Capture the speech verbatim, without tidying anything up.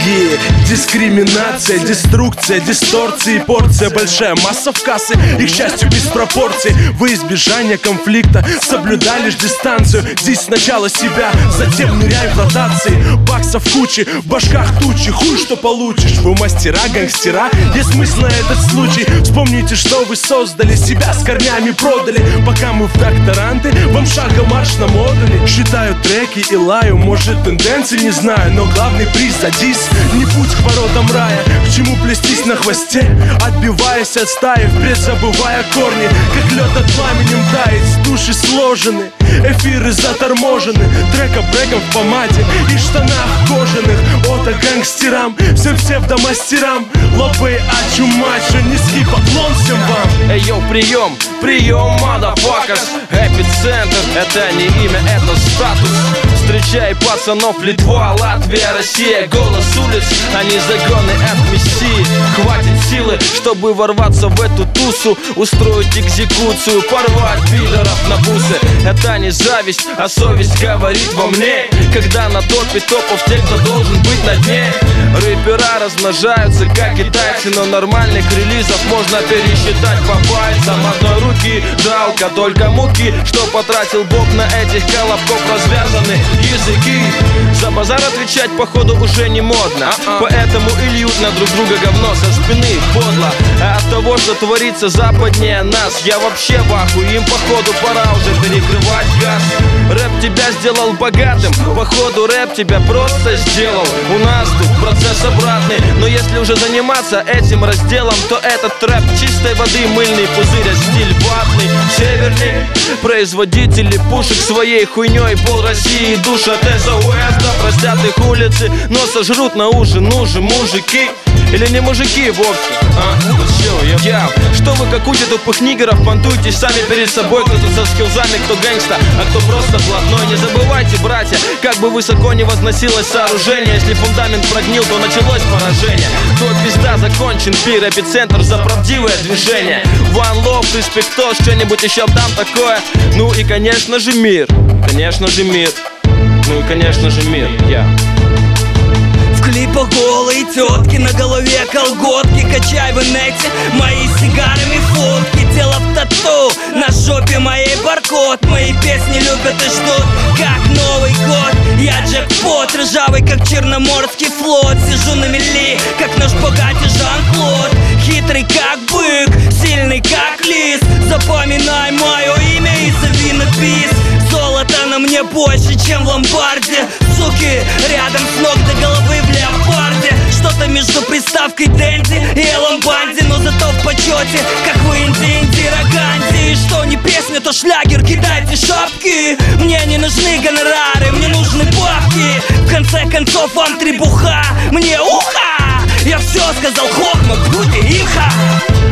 yeah. Дискриминация, деструкция, дисторции, порция большая, масса в кассы, их счастью без пропорций. Во избежание конфликта соблюдай лишь дистанцию. Здесь сначала себя, затем ныряй в ротации. Баксов кучи, в башках тучи, хуй что получишь. Вы мастера, гангстера, есть смысл на этот случай. Вспомните, что вы создали, себя с корнями продали. Пока мы в докторанты, вам шагом марш на модуле. Считаю треки и лаю, может тенденции не знаю, но главный приз за дис, не путь к воротам рая. К чему плестись на хвосте, отбиваясь от стаи, впредь забывая корни. Как лед от пламенем тает, души сложены, эфиры заторможены. Трека бреком в помаде и штанах кожаных. Ота гангстерам, всем псевдомастерам. Лопы ачу-мачо, низкий поклон всем вам. Эй, йоу, прием, прием, motherfuckers. Эпицентр, это не имя, это статус. Встречай пацанов, Литва, Латвия, Россия. Голос улиц, а не загоны от мессии. Хватит силы, чтобы ворваться в эту тусу, устроить экзекуцию, порвать пидоров на бусы. Это не зависть, а совесть говорит во мне. Когда на топе топов те, кто должен быть на дне. Рэпера размножаются, как китайцы, но нормальных релизов можно пересчитать по пальцам одной руки. Жалко только муки, что потратил Бог на этих колобков развязаны языки. За базар отвечать походу уже не модно, поэтому и льют на друг друга говно со спины подло. А от того, что творится западнее нас, я вообще в ахуе. Им походу пора уже перекрывать газ. Рэп тебя сделал богатым, походу рэп тебя просто сделал. У нас тут процесс обратный, но если уже заниматься этим разделом, то этот рэп чистой воды, мыльный пузырь, а стиль ватный. Северный производители пушек своей хуйней пол России душат. СОС, да простят их улицы, но сожрут на ужин уже мужики. Или не мужики вовсе, а? Ну чё, я... Что вы как учат тупых нигеров, понтуйтесь сами перед собой. Кто тут со скиллзами, кто гэнгста, а кто просто блатной. Не забывайте, братья, как бы высоко не возносилось сооружение, если фундамент прогнил, то началось поражение. То пизда, закончен пир, эпицентр за правдивое движение. One Love, респектос, что-нибудь еще там такое. Ну и конечно же мир, конечно же мир. Ну и конечно же мир, я yeah. В клипах голые тетки, на голове колготки. Качай в инете мои сигарами фотки. Тело в тату, на жопе моей баркод. Мои песни любят и ждут, как Новый год. Я джекпот, ржавый, как Черноморский флот. Сижу на мели, как на шпагате Жан-Клод. Хитрый, как бык, сильный, как лис. Запоминай мое имя и зови на бис. Золото на мне больше, чем в ломбарде. Суки, рядом с ног до головы в леопарде. Что-то между приставкой Дэнди и Эллом Банди, но зато в почете, как в Индии, Индира Ганди. И что не песня, то шлягер, кидайте шапки. Мне не нужны гонорары, мне нужны бабки. В конце концов вам требуха, мне уха. Я все сказал, хохма, в груди имха.